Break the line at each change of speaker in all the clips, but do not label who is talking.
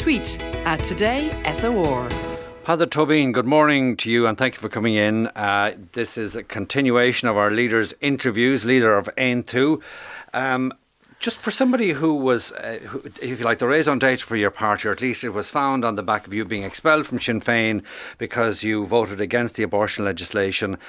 tweet at Today SOR.
Peadar Tóibín, good morning to you and thank you for coming in. This is a continuation of our leaders' interviews, leader of Aontú. Just for somebody who was, if you like, the raison d'etre for your party, or at least it was found on the back of you being expelled from Sinn Féin because you voted against the abortion legislation.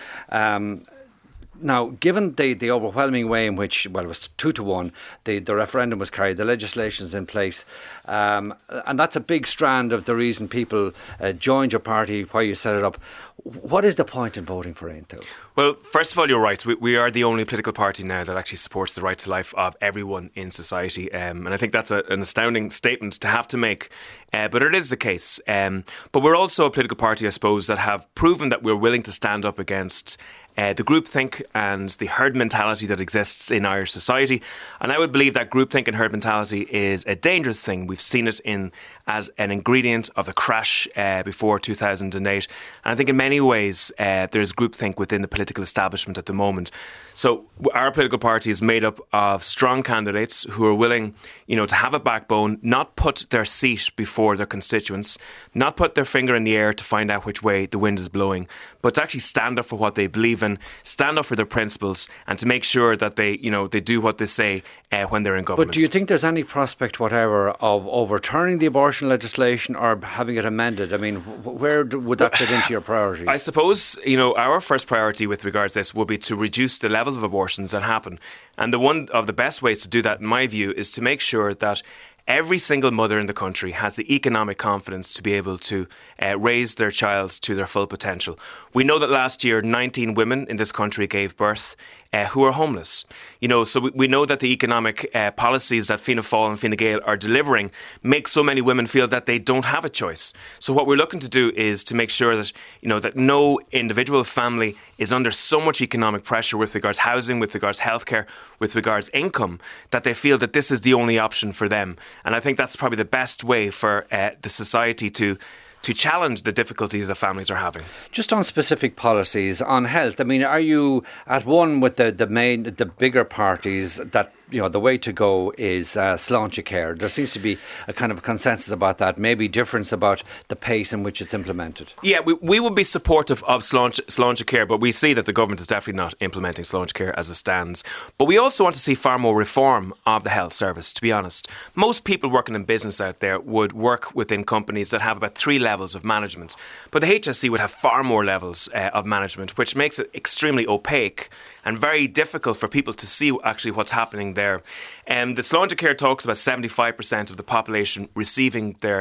Now, given the overwhelming way in which, well, it was 2-1, the referendum was carried, the legislation is in place, and that's a big strand of the reason people joined your party, why you set it up. What is the point in voting for Aontú?
Well, first of all, you're right. We are the only political party now that actually supports the right to life of everyone in society. And I think that's an astounding statement to have to make. But it is the case. But we're also a political party, I suppose, that have proven that we're willing to stand up against the groupthink and the herd mentality that exists in Irish society. And I would believe that groupthink and herd mentality is a dangerous thing. We've seen it as an ingredient of the crash before 2008. And I think in many ways there's groupthink within the political establishment at the moment. So our political party is made up of strong candidates who are willing, to have a backbone, not put their seat before their constituents, not put their finger in the air to find out which way the wind is blowing, but to actually stand up for what they believe in, stand up for their principles, and to make sure that they do what they say when they're in government.
But do you think there's any prospect whatever of overturning the abortion legislation or having it amended? I mean, where would that fit into your priorities?
I suppose, our first priority with regards to this will be to reduce the levels of abortions that happen. And one of the best ways to do that, in my view, is to make sure that every single mother in the country has the economic confidence to be able to raise their child to their full potential. We know that last year 19 women in this country gave birth who are homeless. So we know that the economic policies that Fianna Fáil and Fine Gael are delivering make so many women feel that they don't have a choice. So what we're looking to do is to make sure that that no individual family is under so much economic pressure with regards housing, with regards healthcare, with regards income, that they feel that this is the only option for them. And I think that's probably the best way for the society to challenge the difficulties that families are having.
Just on specific policies on health, I mean, are you at one with the bigger parties that the way to go is Sláinte Care? There seems to be a kind of consensus about that, maybe difference about the pace in which it's implemented.
Yeah, we would be supportive of Sláinte Care, but we see that the government is definitely not implementing Sláinte Care as it stands. But we also want to see far more reform of the health service, to be honest. Most people working in business out there would work within companies that have about 3 levels of management. But the HSE would have far more levels of management, which makes it extremely opaque and very difficult for people to see actually what's happening there. The Sláinte Care talks about 75% of the population receiving their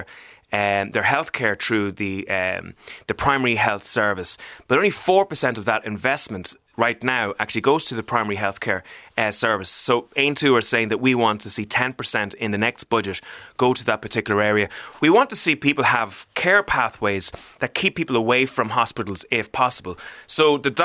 health care through the primary health service, but only 4% of that investment right now actually goes to the primary healthcare service. So Aontú are saying that we want to see 10% in the next budget go to that particular area. We want to see people have care pathways that keep people away from hospitals if possible. So the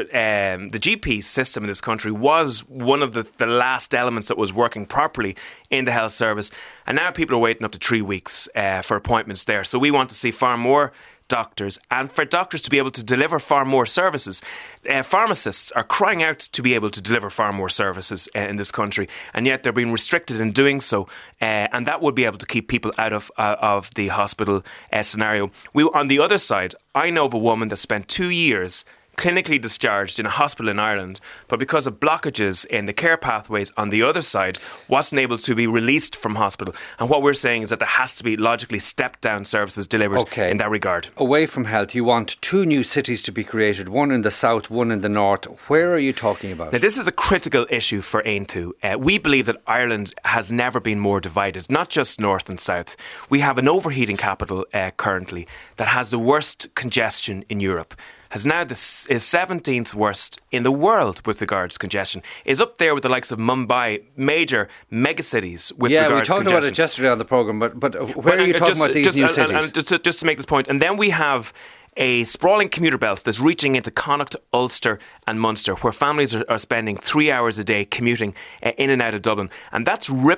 GP system in this country was one of the last elements that was working properly in the health service. And now people are waiting up to 3 weeks for appointments there. So we want to see far more doctors, and for doctors to be able to deliver far more services. Pharmacists are crying out to be able to deliver far more services in this country, and yet they're being restricted in doing so, and that would be able to keep people out of the hospital scenario. On the other side, I know of a woman that spent 2 years clinically discharged in a hospital in Ireland, but because of blockages in the care pathways on the other side, wasn't able to be released from hospital. And what we're saying is that there has to be logically stepped down services delivered in that regard.
Away from health, you want 2 new cities to be created, one in the south, one in the north. Where are you talking about?
Now, this is a critical issue for Aontú. We believe that Ireland has never been more divided, not just north and south. We have an overheating capital currently that has the worst congestion in Europe. Has now is 17th worst in the world with regards to congestion. Is up there with the likes of Mumbai, major megacities with regards to congestion.
Yeah, we talked about it yesterday on the programme, but where are you talking about these new cities?
Just to make this point, and then we have a sprawling commuter belt that's reaching into Connacht, Ulster and Munster, where families are spending 3 hours a day commuting in and out of Dublin. And that's ripping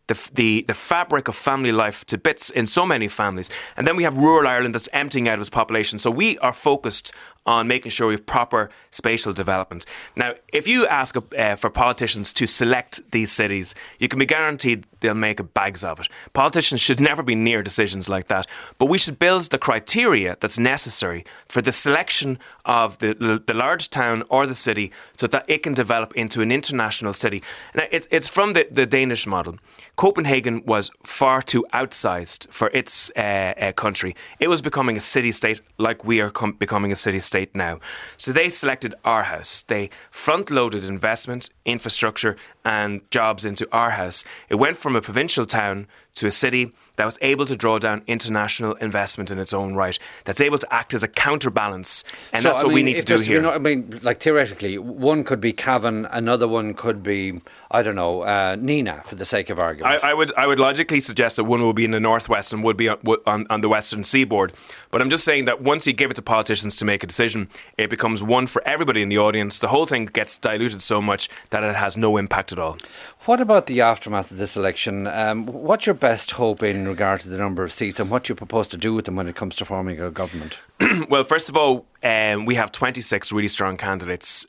the fabric of family life to bits in so many families. And then we have rural Ireland that's emptying out of its population. So we are focused on making sure we have proper spatial development. Now, if you ask for politicians to select these cities, you can be guaranteed they'll make bags of it. Politicians should never be near decisions like that. But we should build the criteria that's necessary for the selection of the large town or the city so that it can develop into an international city. Now, it's from the Danish model. Copenhagen was far too outsized for its country. It was becoming a city-state like we are becoming a city-state now. So they selected Aarhus. They front-loaded investment, infrastructure and jobs into Aarhus. It went from a provincial town to a city that was able to draw down international investment in its own right, that's able to act as a counterbalance. And so, that's what we need to do here.
Like theoretically, one could be Cavan, another one could be, I don't know, Nina, for the sake of argument.
I would logically suggest that one would be in the northwest and would be on the western seaboard. But I'm just saying that once you give it to politicians to make a decision, it becomes one for everybody in the audience. The whole thing gets diluted so much that it has no impact at all.
What about the aftermath of this election? What's your best hope in regard to the number of seats and what you propose to do with them when it comes to forming a government?
Well, first of all, we have 26 really strong candidates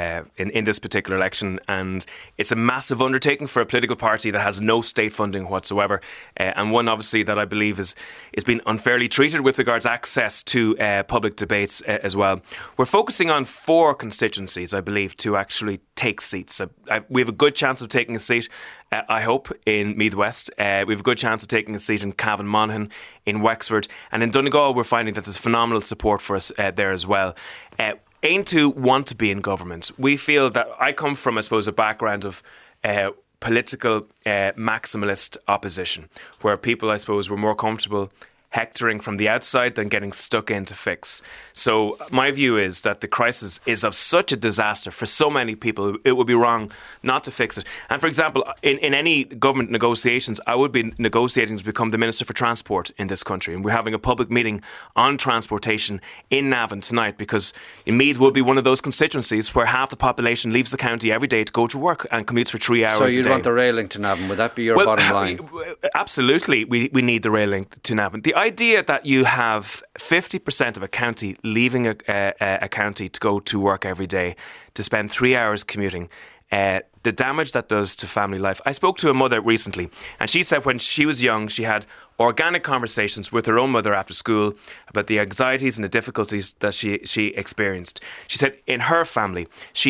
in this particular election, and it's a massive undertaking for a political party that has no state funding whatsoever, and one obviously that I believe is being unfairly treated with regards to access to public debates as well. We're focusing on 4 constituencies, I believe, to actually take seats. We have a good chance of taking a seat, I hope, in Meath West. We have a good chance of taking a seat in Cavan Monaghan, in Wexford, and in Donegal we're finding that there's phenomenal support for us there as well. Aontú want to be in government. We feel that I come from, I suppose, a background of political maximalist opposition, where people, I suppose, were more comfortable hectoring from the outside than getting stuck in to fix. So my view is that the crisis is of such a disaster for so many people, it would be wrong not to fix it. And for example, in any government negotiations, I would be negotiating to become the Minister for Transport in this country. And we're having a public meeting on transportation in Navan tonight, because Meath will be one of those constituencies where half the population leaves the county every day to go to work and commutes for 3 hours a day.
So you'd want the rail link to Navan, would that be your bottom line?
Absolutely, we need the rail link to Navan. The idea that you have 50% of a county leaving a county to go to work every day, to spend 3 hours commuting, the damage that does to family life. I spoke to a mother recently, and she said when she was young, she had organic conversations with her own mother after school about the anxieties and the difficulties that she experienced. She said in her family,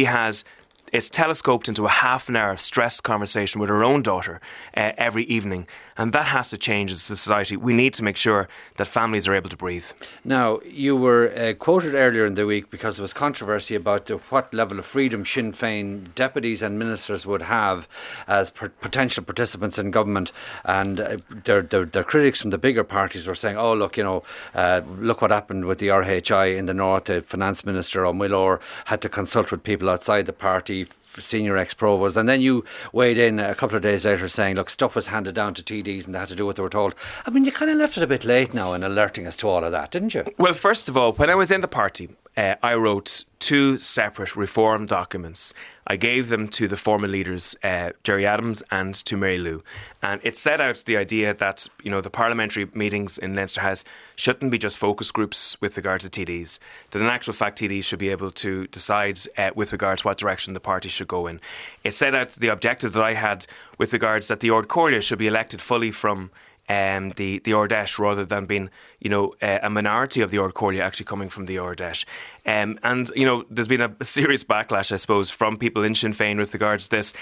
it's telescoped into a half an hour of stressed conversation with her own daughter every evening. And that has to change as a society. We need to make sure that families are able to breathe. Now,
you were quoted earlier in the week because there was controversy about what level of freedom Sinn Féin deputies and ministers would have as potential participants in government. And their critics from the bigger parties were saying, oh, look, look what happened with the RHI in the north. The finance minister, O'Millor, had to consult with people outside the party, senior ex-provosts, and then you weighed in a couple of days later saying, look, stuff was handed down to TDs and they had to do what they were told. I mean, you kind of left it a bit late now in alerting us to all of that, didn't you?
Well, first of all, when I was in the party, I wrote 2 separate reform documents. I gave them to the former leaders, Gerry Adams and to Mary Lou. And it set out the idea that, the parliamentary meetings in Leinster House shouldn't be just focus groups with regard to TDs. That in actual fact, TDs should be able to decide with regards to what direction the party should go in. It set out the objective that I had with regards that the Ard Comhairle should be elected fully from the Ard Fheis, rather than being, a minority of the Ard Comhairle actually coming from the Ard Fheis. And there's been a serious backlash, I suppose, from people in Sinn Féin with regards to this.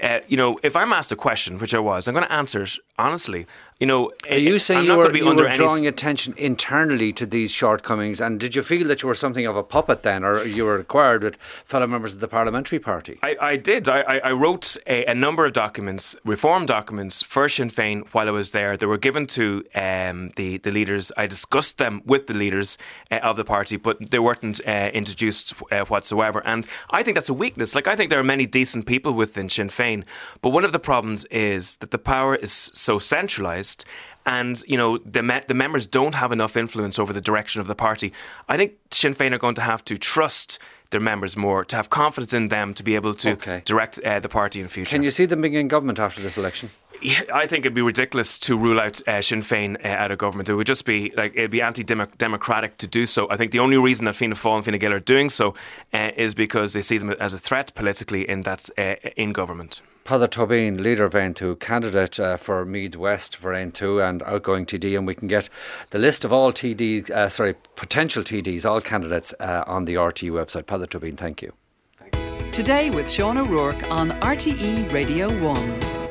If I'm asked a question, which I was, I'm going to answer it honestly.
Are you saying you were drawing attention internally to these shortcomings, and did you feel that you were something of a puppet then, or you were required with fellow members of the parliamentary party?
I did. I wrote a number of documents, reform documents for Sinn Féin while I was there. They were given to the leaders. I discussed them with the leaders of the party, but they weren't introduced whatsoever. And I think that's a weakness. I think there are many decent people within Sinn Féin, but one of the problems is that the power is so centralised, and the members don't have enough influence over the direction of the party. I think Sinn Féin are going to have to trust their members more, to have confidence in them to be able to direct the party in future.
Can you see them being in government after this election?
I think it'd be ridiculous to rule out Sinn Féin out of government. It would just be it'd be anti-democratic to do so. I think the only reason that Fianna Fáil and Fine Gael are doing so is because they see them as a threat politically in government.
Peadar Tóibín, leader of Aontú, candidate for Meath West for Aontú and outgoing TD, and we can get the list of all potential TDs, all candidates on the RTE website. Peadar Tóibín, thank you.
Today with Sean O'Rourke on RTE Radio 1.